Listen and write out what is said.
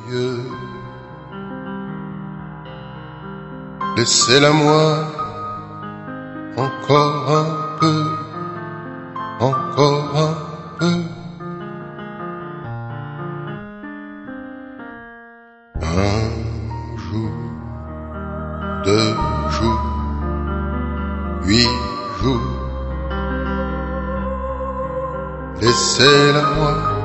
yeux. Laissez-la-moi encore un peu, encore un peu. Un jour, 2 jours, 8 jours. Laissez-la-moi